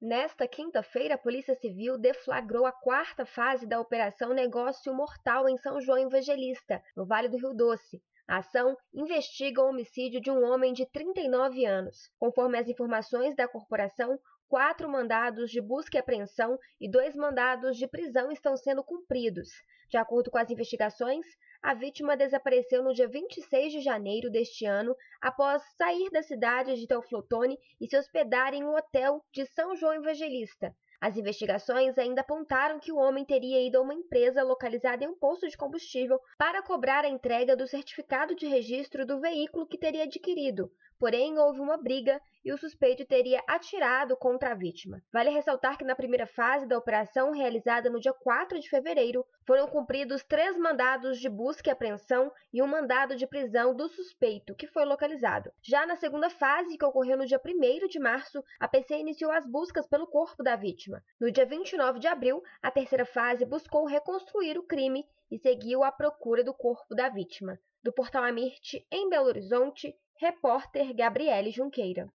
Nesta quinta-feira, a Polícia Civil deflagrou a quarta fase da Operação Negócio Mortal em São João Evangelista, no Vale do Rio Doce. A ação investiga o homicídio de um homem de 39 anos. Conforme as informações da corporação, 4 mandados de busca e apreensão e 2 mandados de prisão estão sendo cumpridos. De acordo com as investigações, a vítima desapareceu no dia 26 de janeiro deste ano, após sair da cidade de Teoflotone e se hospedar em um hotel de São João Evangelista. As investigações ainda apontaram que o homem teria ido a uma empresa localizada em um posto de combustível para cobrar a entrega do certificado de registro do veículo que teria adquirido. Porém, houve uma briga e o suspeito teria atirado contra a vítima. Vale ressaltar que na primeira fase da operação, realizada no dia 4 de fevereiro, foram cumpridos 3 mandados de busca e apreensão e um mandado de prisão do suspeito, que foi localizado. Já na segunda fase, que ocorreu no dia 1º de março, a PC iniciou as buscas pelo corpo da vítima. No dia 29 de abril, a terceira fase buscou reconstruir o crime e seguiu à procura do corpo da vítima. Do Portal Amirte, em Belo Horizonte, repórter Gabriele Junqueira.